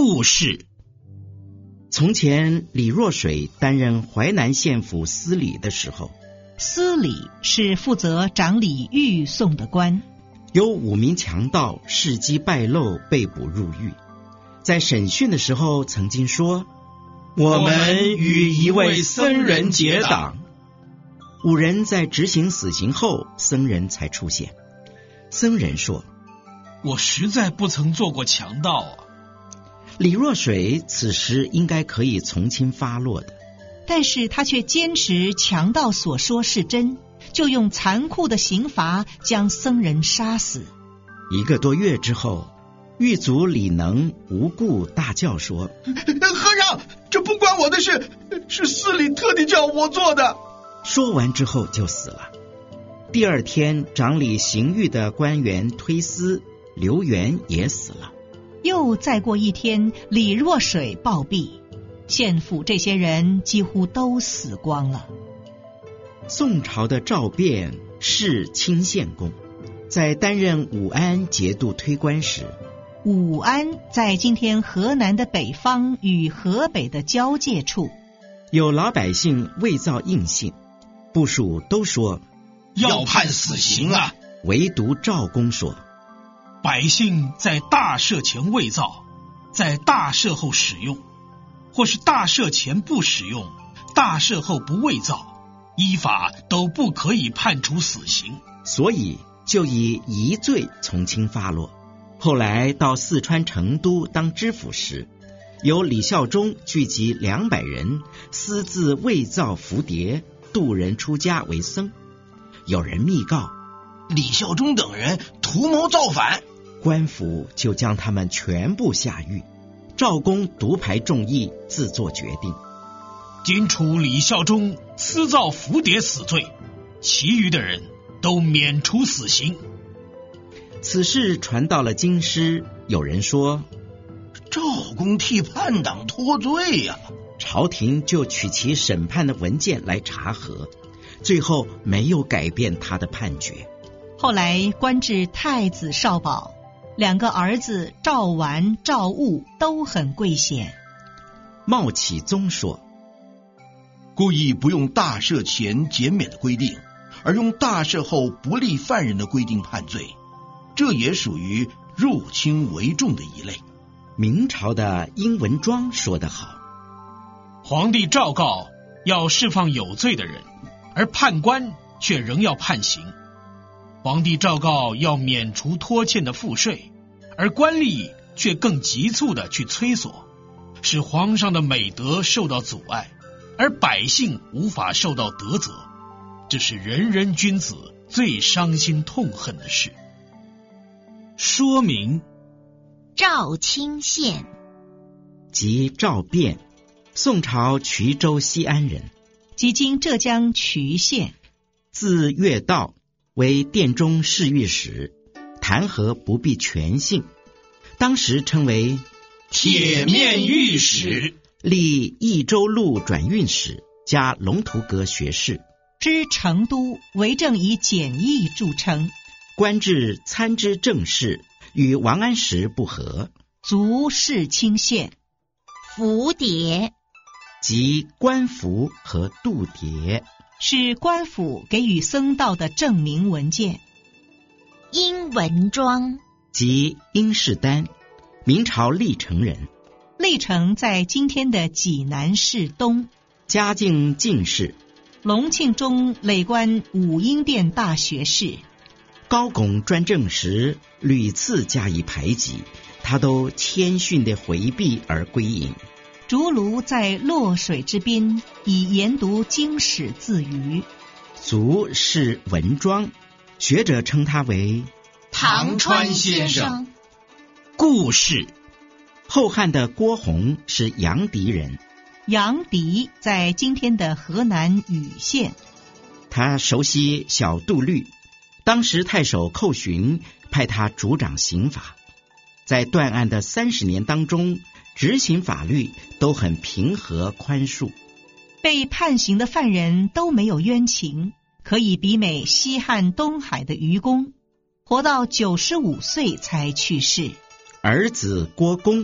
故事。 从前李若水担任淮南县府司礼的时候， 司礼是负责掌理狱讼的官， 有5名强盗事迹败露被捕入狱。在审讯的时候曾经说， 我们与一位僧人结党。 5人在执行死刑后，僧人才出现。僧人说， 我实在不曾做过强盗啊。 李若水此时应该可以从轻发落的， 但是他却坚持强盗所说是真，就用残酷的刑罚将僧人杀死。 1个多月之后，狱卒李能无故大叫说， 和尚，这不关我的事，是司礼特地叫我做的。 说完之后就死了。第2天，掌理刑狱的官员推司刘元也死了。 又再过1天，李若水暴毙，县府这些人几乎都死光了。 宋朝的赵卞是清县公，在担任武安节度推官时， 武安在今天河南的北方与河北的交界处， 有老百姓伪造印信，部属都说要判死刑啊， 唯独赵公说， 百姓在大赦前伪造，在大赦后使用，或是大赦前不使用，大赦后不伪造，依法都不可以判处死刑， 所以就以疑罪从轻发落。后来到四川成都当知府时，由李孝忠聚集200人，私自伪造符牒，渡人出家为僧。有人密告李孝忠等人图谋造反， 官府就将他们全部下狱。赵公独排众议，自作决定， 仅处李孝忠私造符牒死罪，其余的人都免除死刑。 此事传到了京师，有人说赵公替叛党脱罪呀， 朝廷就取其审判的文件来查核，最后没有改变他的判决。 后来官至太子少保，2个儿子赵完、赵务都很贵显。 冒启宗说， 故意不用大赦前减免的规定，而用大赦后不利犯人的规定判罪，这也属于入轻为重的一类。 明朝的殷文庄说得好， 皇帝诏告要释放有罪的人，而判官却仍要判刑。皇帝诏告要免除拖欠的赋税，而官吏却更急促地去催索，使皇上的美德受到阻碍，而百姓无法受到德泽。这是人人君子最伤心痛恨的事。说明赵清县即赵卞，宋朝衢州西安人， 即今浙江衢县， 字岳道，为殿中侍御史，弹劾不必全姓，当时称为铁面御史， 历益州路转运使加龙图阁学士， 知成都为政以简易著称， 官至参知政事，与王安石不和， 卒世清县。 符牒即官符和度牒， 是官府给予僧道的证明文件。 殷文庄即殷世丹，明朝历城人， 历城在今天的济南市东， 嘉靖进士， 隆庆中累官武英殿大学士。 高拱专政时屡次加以排挤，他都谦逊地回避而归隐。 竹庐在洛水之滨，以研读经史自娱。 卒是文庄，学者称他为唐川先生。 故事。 后汉的郭洪是阳翟人， 阳翟在今天的河南禹县， 他熟悉小度律，当时太守寇寻派他主掌刑法，在断案的30年当中，执行法律都很平和宽恕， 被判刑的犯人都没有冤情，可以媲美西汉东海的愚公，活到95岁才去世。 儿子郭公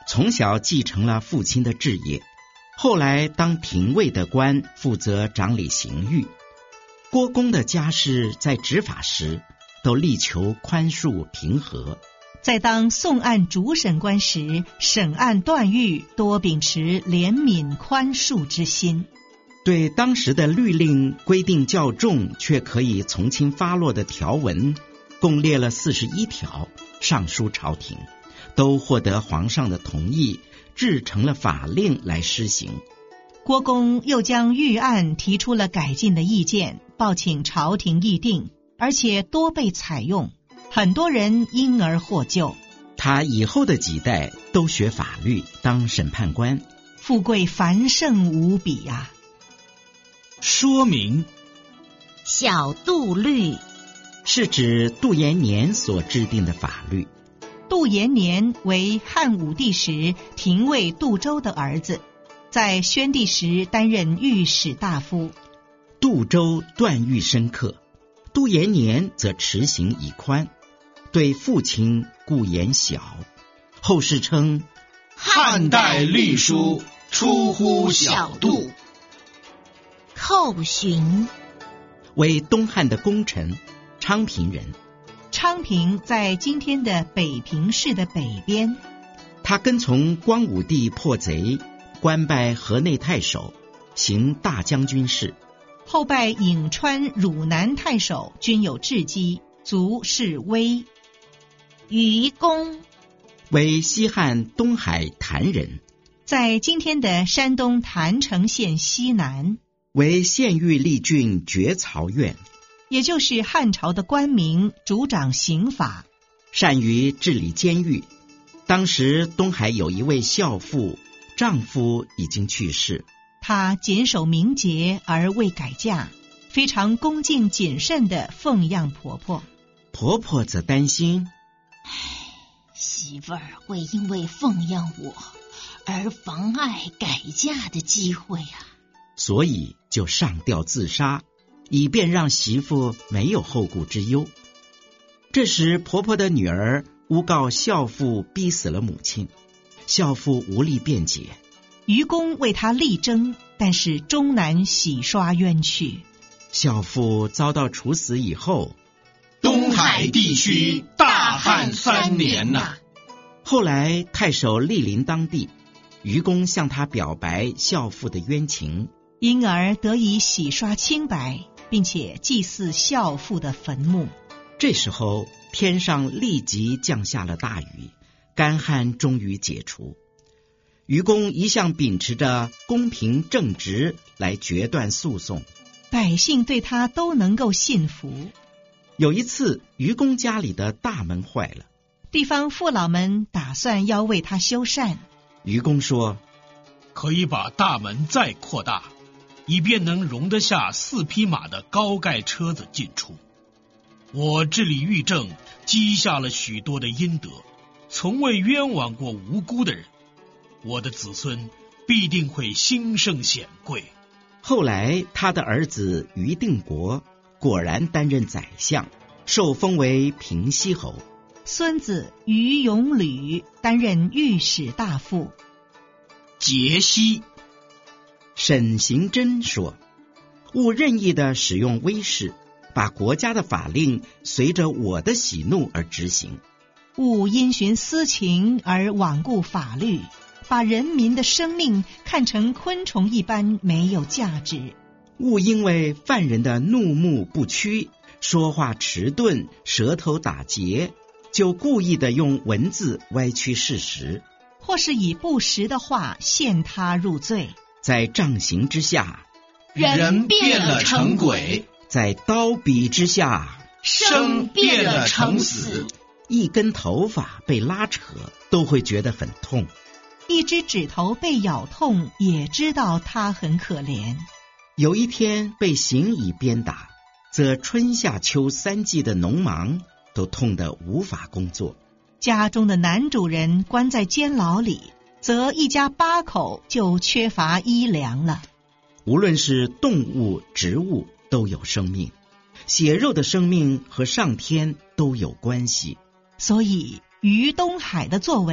从小继承了父亲的志业，后来当廷尉的官，负责掌理刑狱。郭公的家事在执法时都力求宽恕平和， 在当讼案主审官时，审案断狱多秉持怜悯宽恕之心。 对当时的律令规定较重却可以从轻发落的条文，共列了41条，上书朝廷，都获得皇上的同意，制成了法令来施行。 郭公又将狱案提出了改进的意见，报请朝廷议定，而且多被采用，很多人因而获救。 他以后的几代都学法律，当审判官， 富贵繁盛无比啊。 说明小杜律是指杜延年所制定的法律。 杜延年为汉武帝时廷尉杜周的儿子，在宣帝时担任御史大夫。 杜周断狱深刻，杜延年则持刑以宽，对父亲故言小，后世称汉代律书出乎小杜。 寇寻为东汉的功臣，昌平人。 昌平在今天的北平市的北边。 他跟从光武帝破贼，官拜河内太守，行大将军事， 后拜颍川汝南太守，均有智机，足是威。 愚公为西汉东海郯人， 在今天的山东郯城县西南， 为县狱吏郡爵曹院， 也就是汉朝的官名，主掌刑法， 善于治理监狱。当时东海有一位孝妇，丈夫已经去世， 她谨守名节而未改嫁，非常恭敬谨慎地奉养婆婆。 婆婆则担心， 媳妇儿会因为奉养我而妨碍改嫁的机会啊， 所以就上吊自杀，以便让媳妇没有后顾之忧。这时婆婆的女儿诬告孝妇逼死了母亲，孝妇无力辩解， 愚公为她力争，但是终难洗刷冤屈。 孝妇遭到处死以后， 东海地区大旱3年呐。 后来太守莅临当地，愚公向他表白孝妇的冤情， 因而得以洗刷清白，并且祭祀孝妇的坟墓。 这时候天上立即降下了大雨，干旱终于解除。愚公一向秉持着公平正直来决断诉讼， 百姓对他都能够信服。 有一次愚公家里的大门坏了， 地方父老们打算要为他修缮。 愚公说， 可以把大门再扩大，以便能容得下4匹马的高盖车子进出。我治理狱政，积下了许多的阴德，从未冤枉过无辜的人，我的子孙必定会兴盛显贵。 后来他的儿子于定国果然担任宰相，受封为平西侯。 孙子于永履担任御史大夫。 节息。 沈行真说，勿任意的使用威势，把国家的法令随着我的喜怒而执行， 勿因循私情而罔顾法律，把人民的生命看成昆虫一般没有价值。 勿因为犯人的怒目不屈，说话迟钝，舌头打结，就故意的用文字歪曲事实， 或是以不实的话陷他入罪。 在杖刑之下， 人变了成鬼； 在刀笔之下， 生变了成死。 一根头发被拉扯，都会觉得很痛； 一只指头被咬痛，也知道他很可怜。 有一天被刑以鞭打，则春夏秋3季的农忙都痛得无法工作。 家中的男主人关在监牢里，则一家8口就缺乏衣粮了。 无论是动物、植物都有生命，血肉的生命和上天都有关系。 所以于东海的作为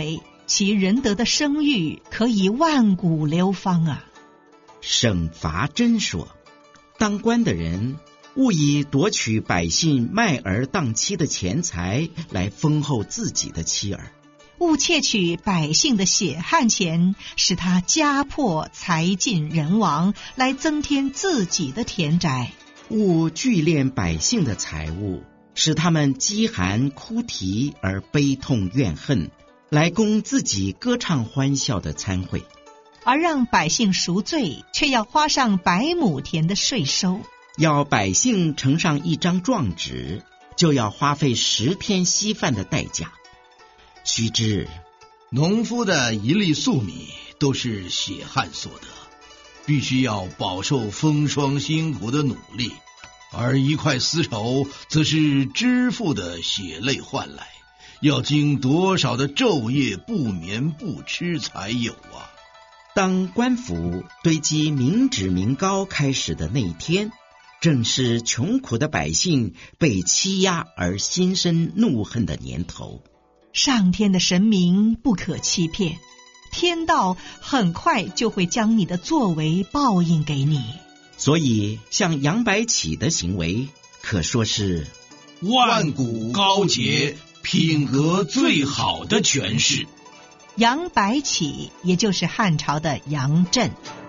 其仁德的声誉可以万古流芳啊。 沈伐真说，当官的人勿以夺取百姓卖儿当妻的钱财来丰厚自己的妻儿， 勿窃取百姓的血汗钱，使他家破财尽人亡，来增添自己的田宅。 勿聚敛百姓的财物，使他们饥寒哭啼而悲痛怨恨，来供自己歌唱欢笑的餐会。 而让百姓赎罪，却要花上100亩田的税收。 要百姓呈上一张状纸，就要花费10天稀饭的代价。须知农夫的一粒粟米都是血汗所得，必须要饱受风霜辛苦的努力，而一块丝绸则是织妇的血泪换来，要经多少的昼夜不眠不吃才有啊。 当官府堆积民脂民膏开始的那一天，正是穷苦的百姓被欺压而心生怒恨的年头。 上天的神明不可欺骗，天道很快就会将你的作为报应给你。 所以像杨白起的行为可说是万古高洁、品格最好的诠释。 杨白起也就是汉朝的杨震。